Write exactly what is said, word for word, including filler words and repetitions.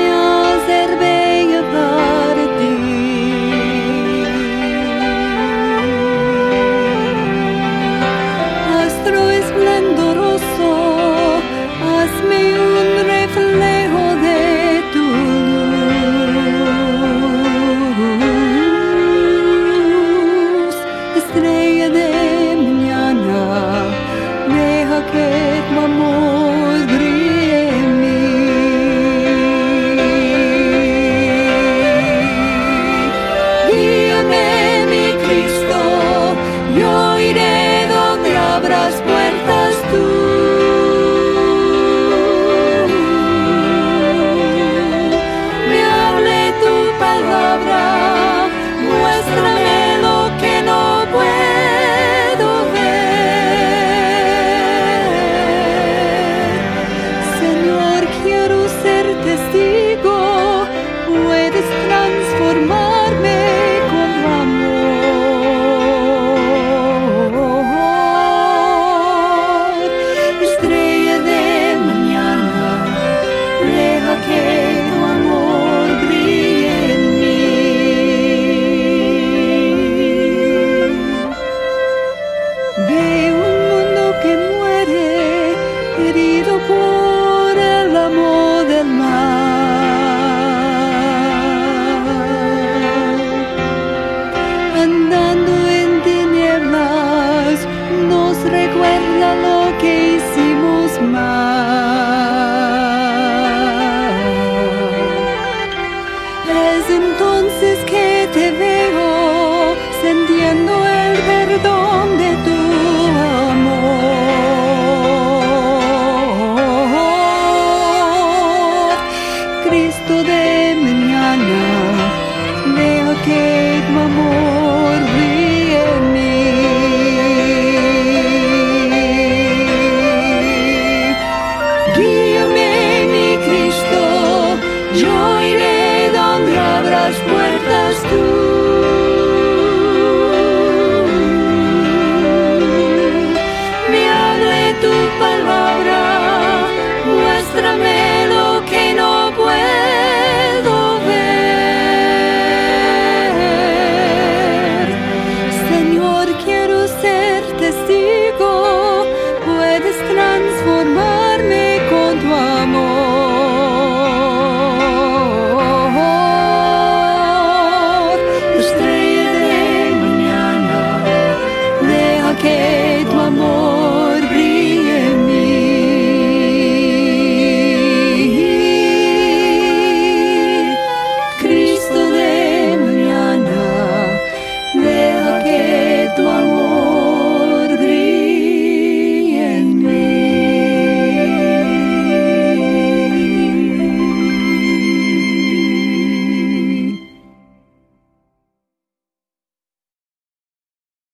me hacer bella para ti. Astro esplendoroso, hazme un reflejo de tu luz. Estrella de mañana, deja que tu amor brille en mí. Guíame, mi Cristo, yo iré donde abras puertas tú. Me hable tu palabra, muéstrame lo que no puedo ver. Señor, quiero ser testigo, puedes transformarme con tu amor. Estrella de mañana, deja que tu amor brille en mí. Veo un mundo que muere, herido por el amor del mal. Andando en tinieblas, nos recuerda lo que hicimos mal. Es entonces que te veo, sintiendo el perdón de tu amor. Cristo de mañana, deja que tu amor brille en mí. Guíame, mi Cristo, yo iré donde abras puertas tú.